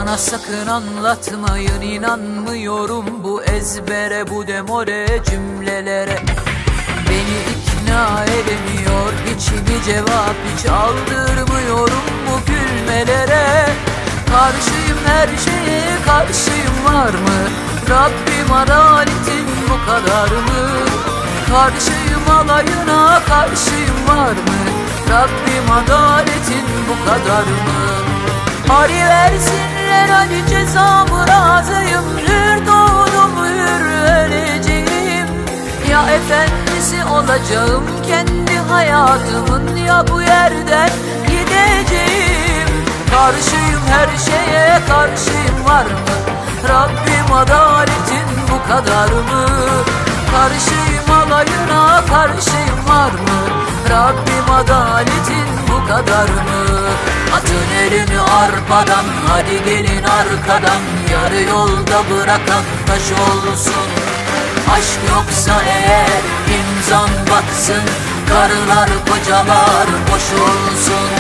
Bana sakın anlatmayın, inanmıyorum bu ezbere, bu demore cümlelere. Beni ikna edemiyor, hiçbir cevap hiç aldırmıyorum bu gülmelere. Karşıyım her şeye, karşıyım var mı? Rabbim adaletin bu kadar mı? Karşıyım alayına, karşıyım var mı? Rabbim adaletin bu kadar mı? Hadi versinler, hadi cezamı razıyım. Hür doğdum, hür öleceğim. Ya efendisi olacağım kendi hayatımın, ya bu yerden gideceğim. Karşıyım her şeye, karşıyım var mı? Rabbim adaletin bu kadar mı? Karşıyım alayına, karşıyım var mı? Rabbim adaletin bu kadar mı? Atın elini arpadan, hadi gelin arkadan. Yarı yolda bırakan taş olsun. Aşk yoksa eğer imzan batsın. Karılar kocalar boş olsun.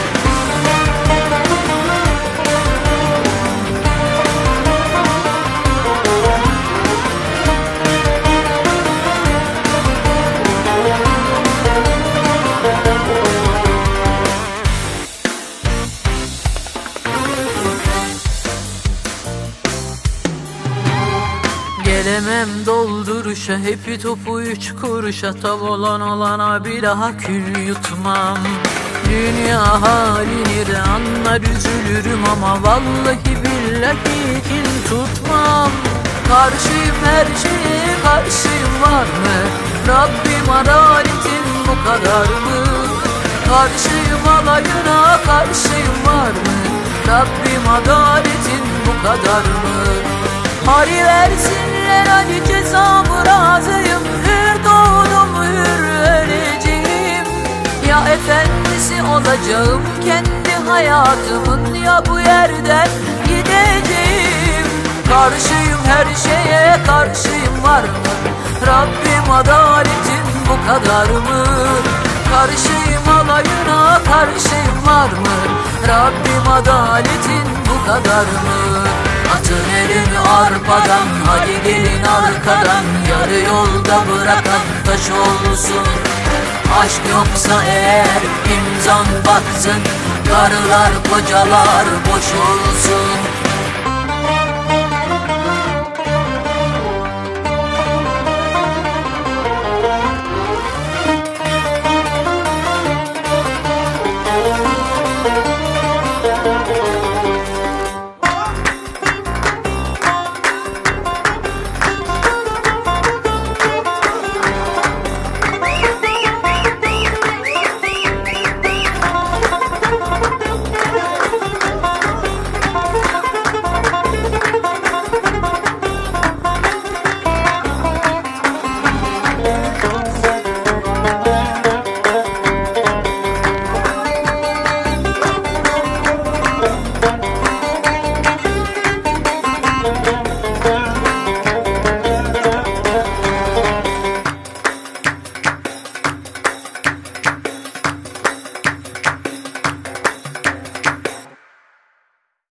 Gelemem dolduruşa, hepi topu 3 kuruşa. Tav olan olana bir daha kül yutmam. Dünya halini de anlar üzülürüm ama vallahi billahi kin tutmam. Karşıyım her şeye, karşıyım var mı? Rabbim adaletin bu kadar mı? Karşıyım alayına, karşıyım var mı? Rabbim adaletin bu kadar mı? Hadi versinler, hadi cezamı razıyım. Hür doğdum, hür öleceğim. Ya efendisi olacağım kendi hayatımın, ya bu yerden gideceğim. Karşıyım her şeye, karşıyım var mı? Rabbim adaletin bu kadar mı? Karşıyım alayına, karşıyım var mı? Rabbim adaletin bu kadar mı? Atın elini arpadan, hadi gelin arkadan. Yarı yolda bırakan taş olsun. Aşk yoksa eğer imzan batsın. Karılar kocalar boş olsun.